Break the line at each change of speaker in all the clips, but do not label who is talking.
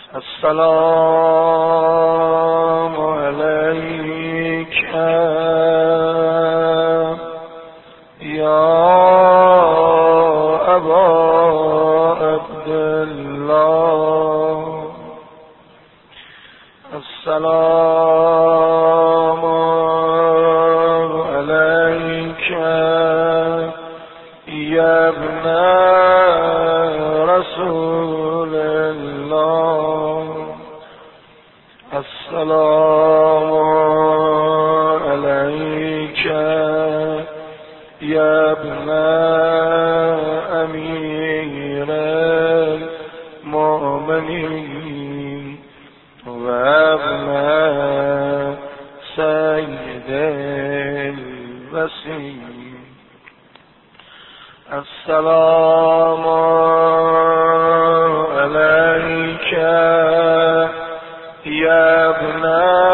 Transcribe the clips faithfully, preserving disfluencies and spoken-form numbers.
السلام عليك يا أبا عبد الله. السلام عليك يا ابن رسول الله. السلام عليك يا ابن أمير المؤمنين وابن سيد الوسيم. السلام عليك يا ابن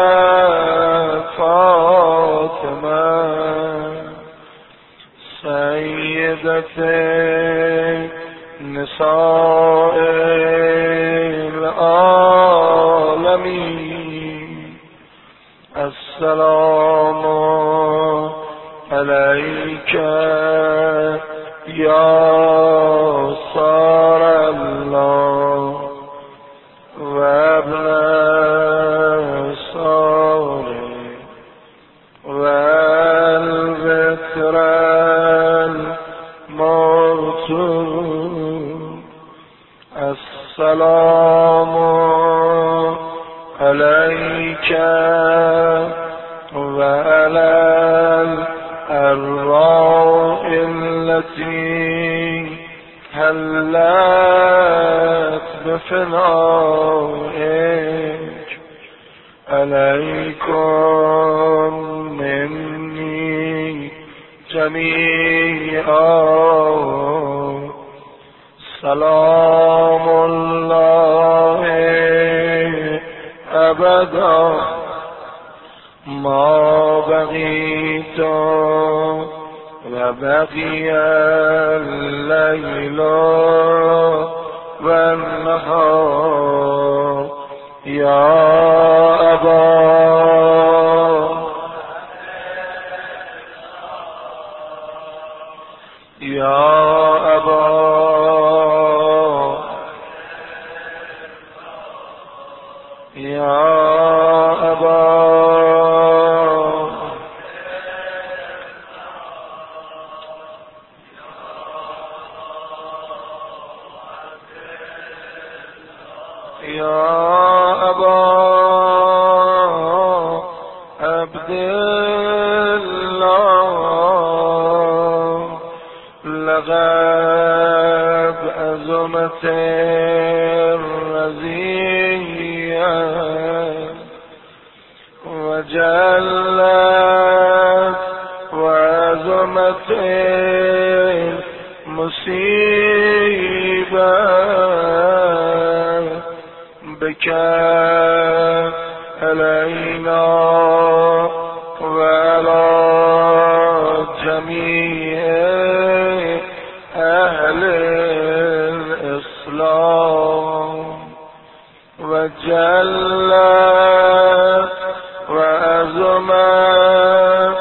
فاطمة سيدة نساء العالمين. السلام عليك يا صار الله وابن صالح والبكر الموتور. السلام عليك وعلى الأرواح التي هلت بفنائك. عليكم مني جميعا سلام الله أبدا ما بقيت وبقي الليل والنهار يا أبا يا أبا يا أبا يا أبا عبد الله. لقد أزمت الرزية وجلت وأزمت المصيبة بك علينا وعلى جميع أهل الإسلام. وجلت وأزمت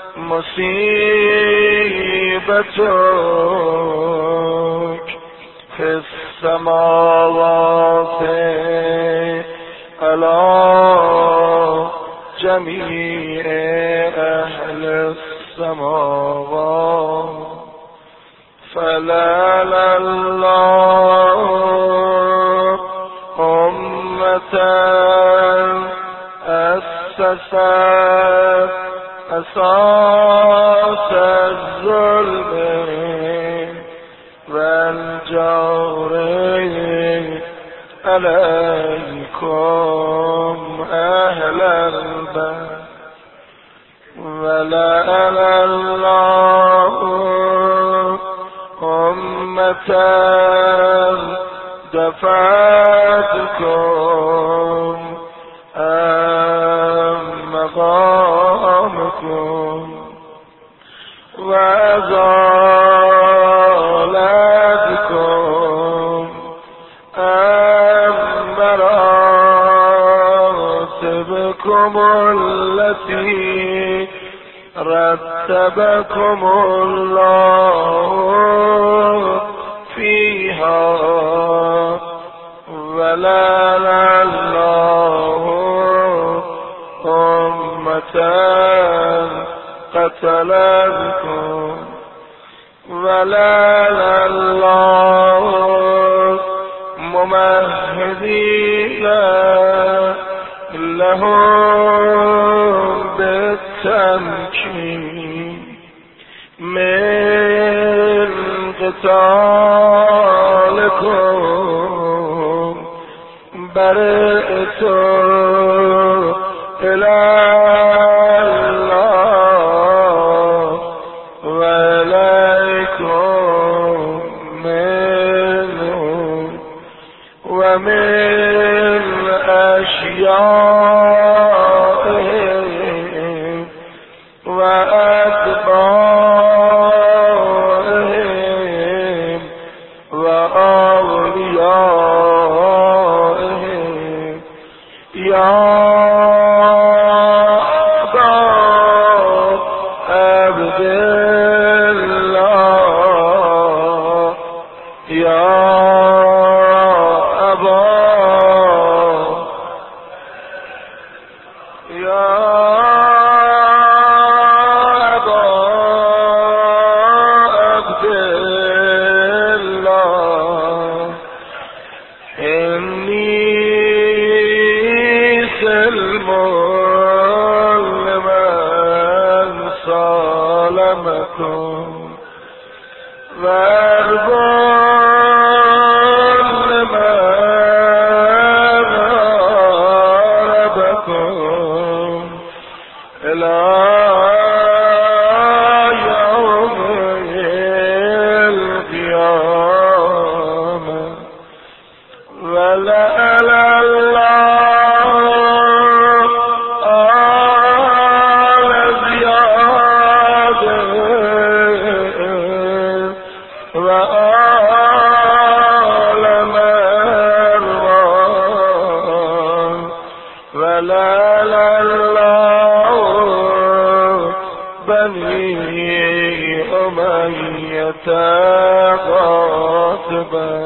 مصيبتك في السماوات على جميع أهل السماوات. فلا الله أمة أسست أساس الظلم والجور عليكم أهل البيت. ولا الله أمة دفعتكم عن مقامكم وأزالتكم عن مرامكم حياتكم التي رتبكم الله فيها ولعن الله أمة قتلتكم ولعن الله ممهدين لهم بالتمكين من قتالكم برئت إلى الله وإليكم منهم ومن أشيائهم وأتباعهم وأوليائهم يا أبا عبد الله يا أبا يا أبا عبد الله إني سلم لمن صالمكم وارب لمن هربكم إلى يوم القيامة ولعن الله آل زياد وآل مروان ولعن الله بني أمية قاطبا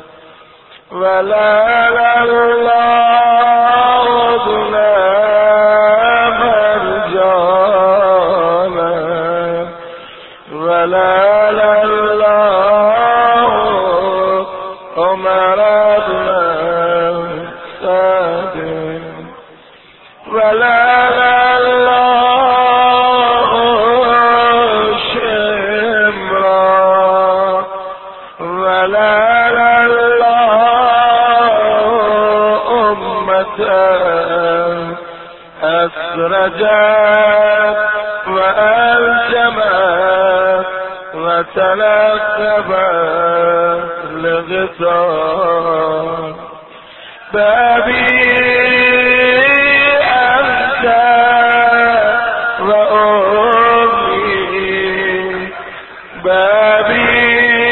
ولعن الله ظلام رجالا ولعن الله عمر بن سعد ولعن الله شمرا ولعن الله أمة أسرجت وألجمت وتلقبت لغطاء بابي أنت وأمي بابي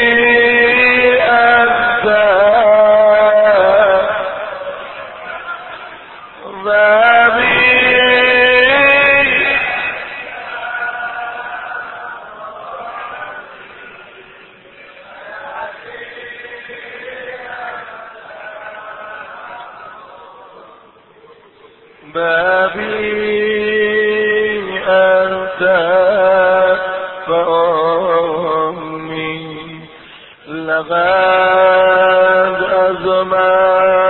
أنت بابي بابي أنت فأمي لقد أزمى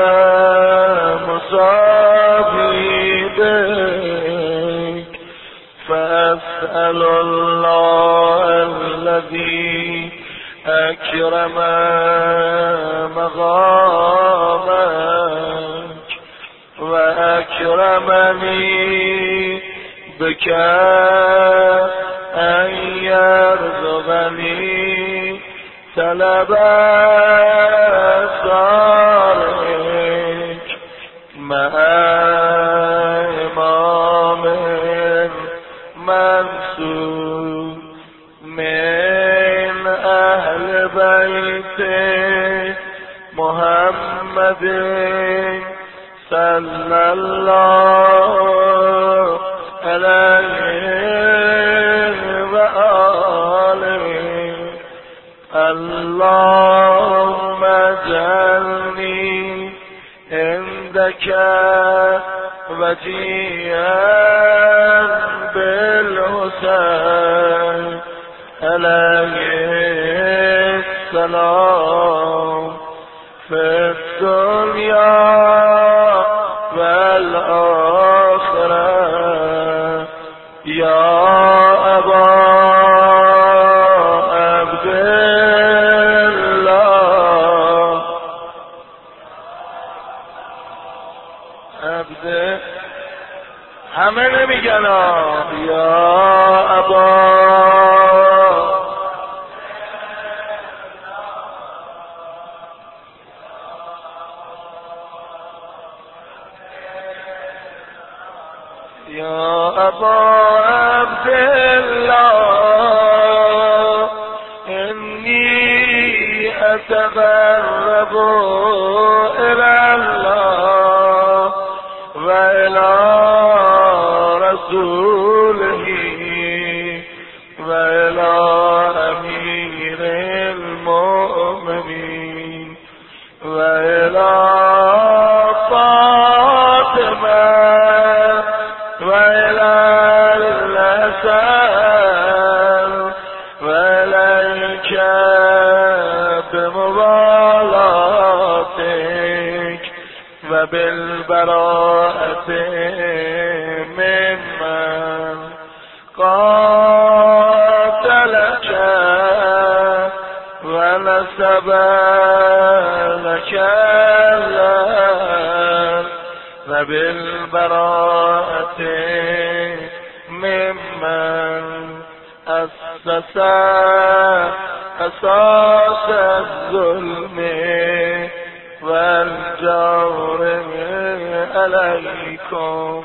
مصابي بك فأسأل الله الذي أكرم مقامك وأكرمني بك أن يرزقني طلب أسرارك مع إمام منصور من أهل بيت محمد صلى الله عليه وآله اللهم اجعلني عندك وجيها بالحسين عليه السلام في الدنيا والآخرة يا أبا عبد الله عبد همه نمیگن یا ابا یا ابا عبدالله انی اتقرب الى الله و الى رسوله و الى امیر المؤمنین و الى فاطمه و الى الحسن و الیک بموالاتک و بالبراءة ممن قاتلك ونسب لك الله و بالبراءة ممن أسس أساس الظلم والجور عليكم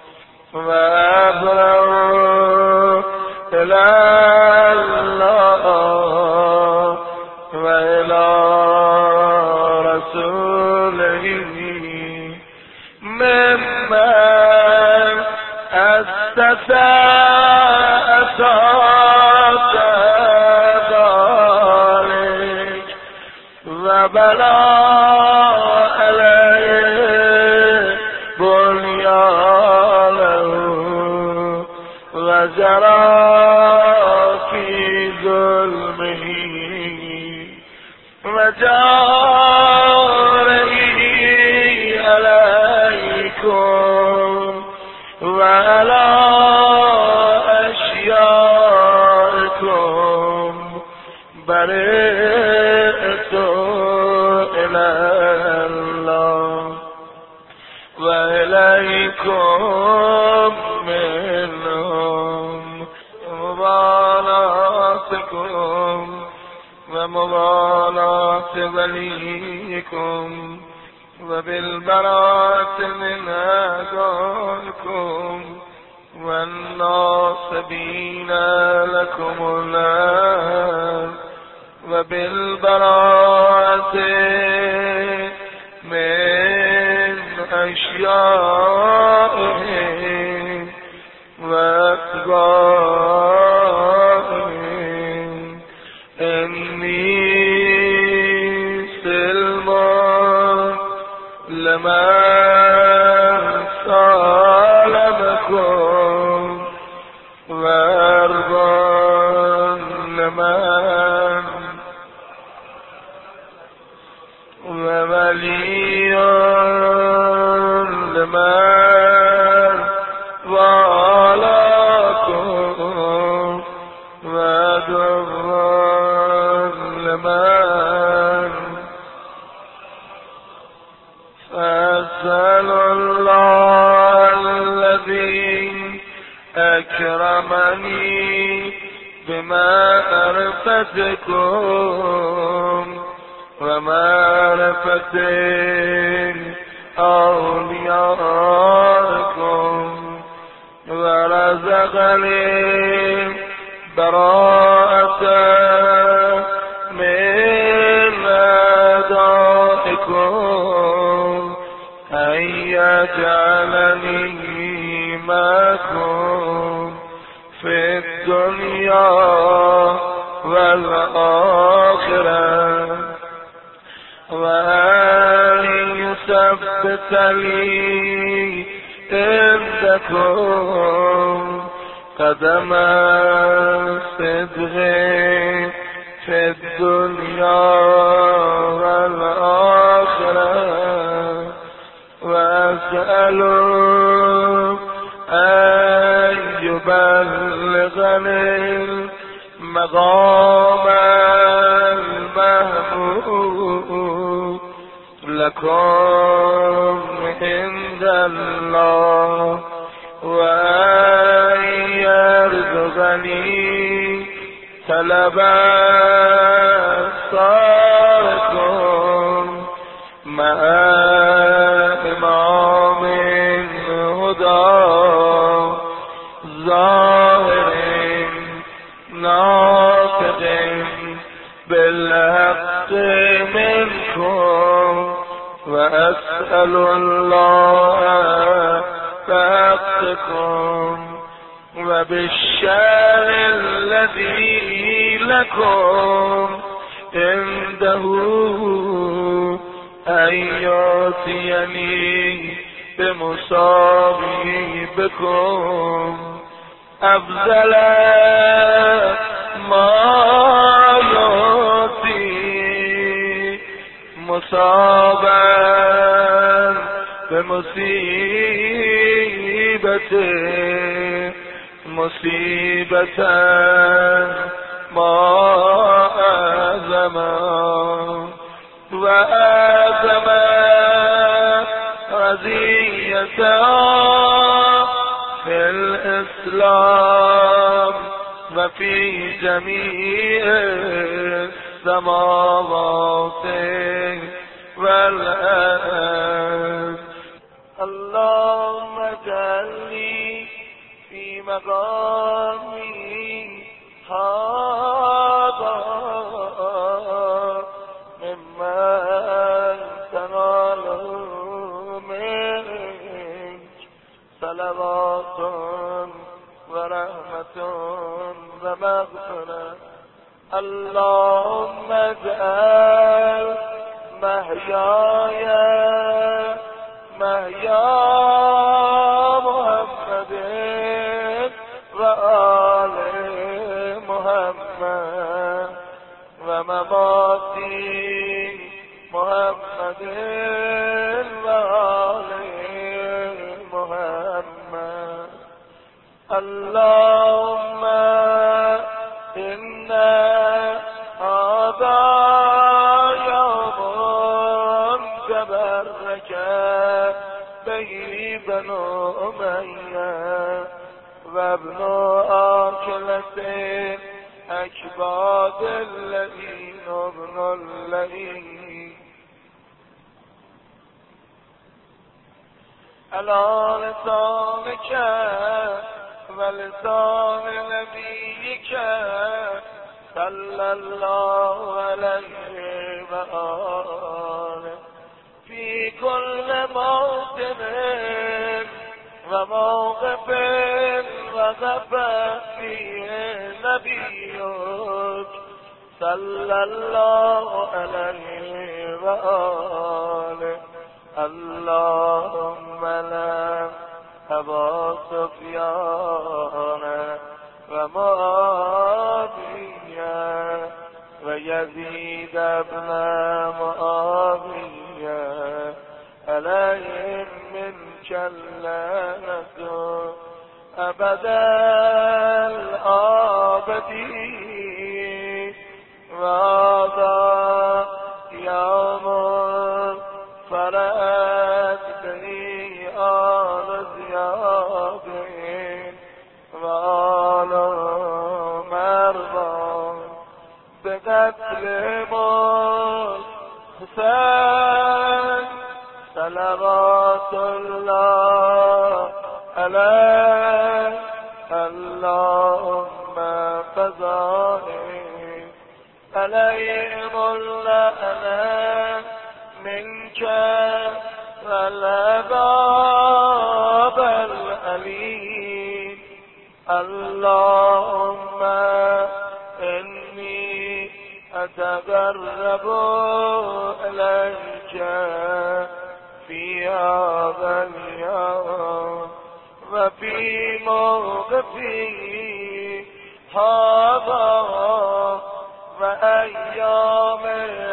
وأبرأوا إلى الله وإلى رسوله ممن أسس أساس ذلك وبلى عليه بنيانه وجرى في ظلمه وجاره عليكم وعلى أشيائكم برئت إلى الله وإليكم منهم مبالاتكم ومبالاة وليكم وبالبراءة من أعدائكم والناصبين لكم النار وبالبراءة من أشيائهم وأتباعهم إني سلم لمن سالمكم وأرضى لمن وولي لمن والاكم وعدو لمن فأسأل الله الذي أكرمني بمعرفتكم ومعرفة أوليائكم ورزقني براءة من أعدائكم أن يجعلني معكم في الدنيا والآخرة، وأن يثبت لي عندكم قدم صدق في الدنيا والآخرة، وأسأل أن يبلغني المقام المحمود لكم عند الله، وأن يرزقني طلب صاركم مع إمام هدى ظاهر ناطق بالحق منكم، وأسأل الله بحقكم وبالشان الذي لكم عنده أن يعطيني بمصابيبكم أفضل ما يعطي مصابا بمصيبته مصيبة ما أعظم وأعظم رزية في الإسلام وفي جميع السماوات والأرض. اللهم اجعلني في مقامي هذا ممن تناله منك صلوات ورحمة ومغفرة. اللهم اجعل محياي محيا محمد وآل محمد ومماتي محمد وآل محمد. اللهم إنا هذا يوم تبرك به بنو أمية وابن آكلة أكباد اللئين ابن اللئين على لسانك ولسان نبيك صلى الله عليه وآله في كل موطن وموقف وقف فيه نبيك صلى الله عليه وآله. اللهم لا أبا سفيان ومعاوية ويزيد ابن معاوية عليهم منك اللعنة أبدا الآبدين. وهذا يوم فرأت به آل زياد وآل مرضى بقتل حسين صلوات الله عليه. اللهم فزاهم عليهم اللعنة منك والعذاب الأليم. اللهم إني أتقرب إليك في هذا اليوم وفي موقفي هذا وأيام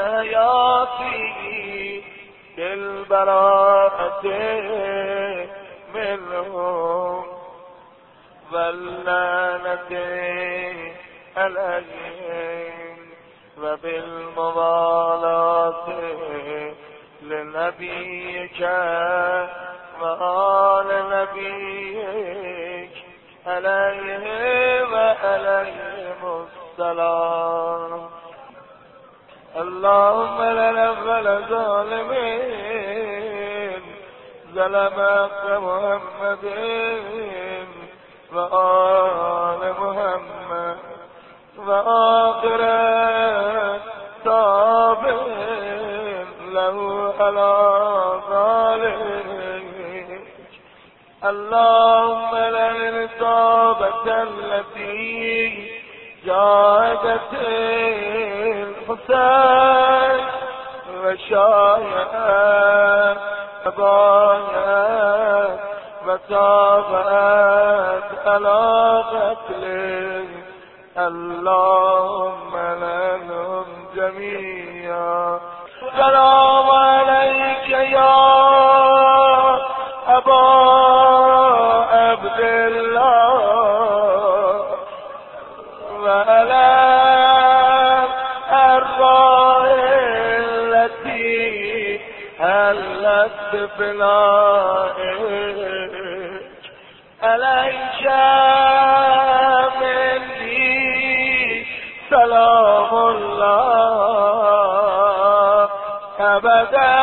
حياتي بالبراءة منهم واللعنة عليهم وبالموالاة لنبيك وآل نبيك عليه وعليهم السلام. اللهم لنا ظالمين ظلم حق محمد وآل محمد وآخر تابع له على ذلك. اللهم لنا الإصابة التي جاءت الحسين وشايعت وبايعت وتابعت على قتله. اللهم لهم جميعا. السلام عليك يا أبا عبد الله وعلى الأرواح التي هلت بفنائك. عليك مني سلام الله أبدا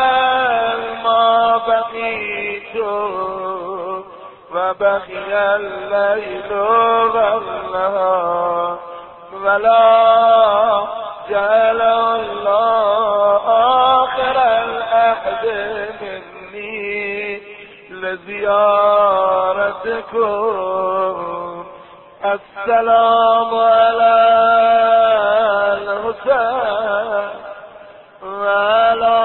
ما بقيت وبقي الليل والنهار ولا جعل الله آخر الأحد مني لزيارتكم. السلام على الحسين وعلى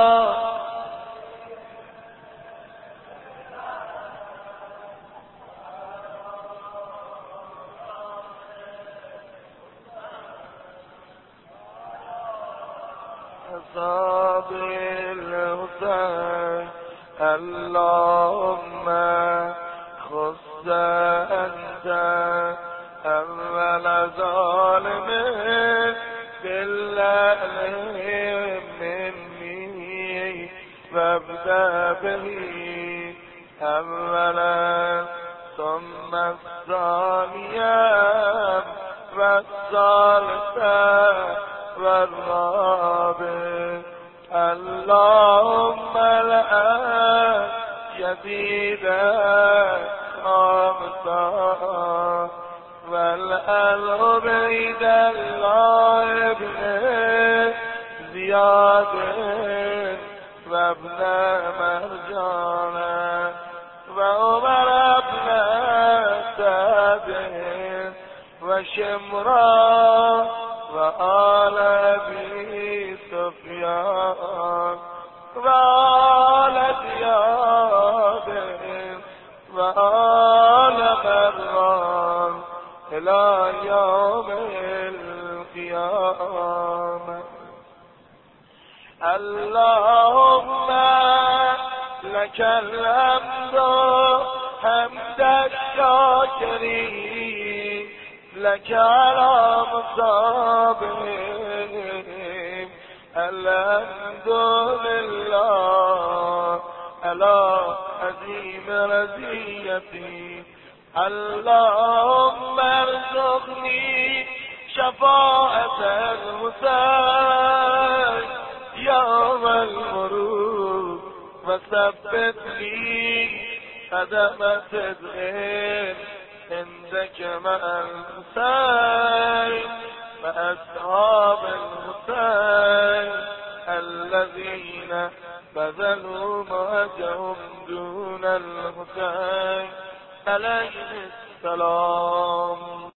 أصحاب الحسين. اللهم خص أنت أول ظالم بالله مني وابدأ به أولا ثم الثانية والثالثة والرابع. اللهم الآن شديدا خامسا والأمر بيد الله ابن زياد وابن مرجانا وعمر ابن سعد وشمرا وآل أبي سفيان وآل زياد وآل مروان إلى يوم القيامة. اللهم لك الحمد حمد الشاكرين لك على مصابهم. الحمد لله على عظيم رزيتي. اللهم ارزقني شفاعة الحسين يوم المرور وثبت لي قدم صدق عندك مع الحسين وأصحاب الحسين الذين بذلوا مهجهم دون الحسين عليه السلام.